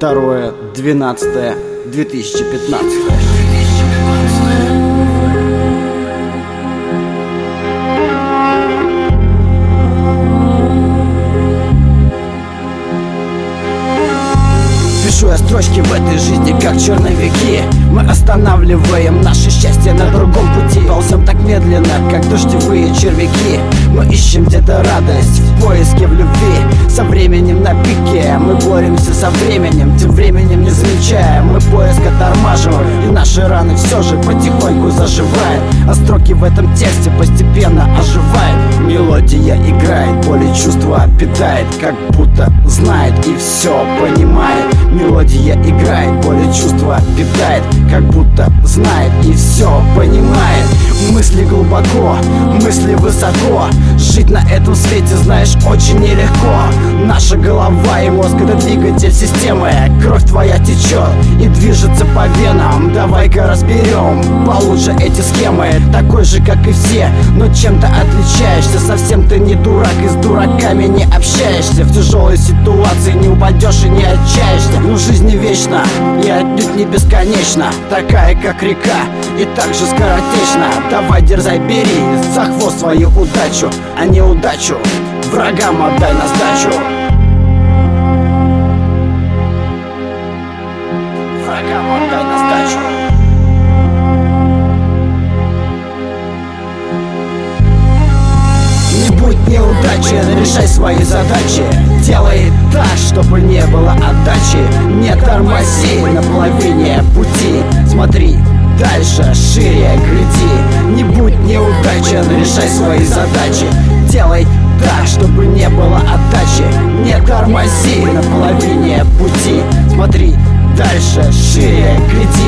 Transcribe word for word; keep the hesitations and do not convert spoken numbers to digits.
второе двенадцатое две тысячи пятнадцатое. Пишу я строчки в этой жизни, как черновики. Мы останавливаем наше счастье на другом пути. Ползем так медленно, как дождевые червяки. Мы ищем где-то радость в поиске в любви. Со временем на пике мы боремся со временем, тем временем не замечая мы поиск оттормаживаем. И наши раны все же потихоньку заживают, а строки в этом тексте постепенно оживают. Мелодия играет, боль и чувства питает, как будто знает и все понимает. Мелодия играет, боль и чувства питает, как будто знает и все понимает. Мысли глубоко, мысли высоко. Жить на этом свете, знаешь, очень нелегко. Наша голова и мозг — это двигатель системы. Кровь твоя течет и движется по венам. Давай-ка разберем получше эти схемы. Такой же, как и все, но чем-то отличаешься. Совсем ты не дурак и с дураками не общаешься. В тяжелой ситуации не упадешь и не отчаешься. Но жизнь не вечна и отнюдь не бесконечна, такая как река и так же скоротечна. Давай дерзай, бери за хвост свою удачу, а не удачу врагам отдай на сдачу. Врагам отдай на сдачу. Не будь неудачей, решай свои задачи. Делай так, чтобы не было отдачи. Не тормози на половине пути. Смотри дальше, шире гляди. Не будь неудачен, решай свои задачи. Делай так, чтобы не было отдачи. Не тормози на половине пути. Смотри дальше, шире гляди.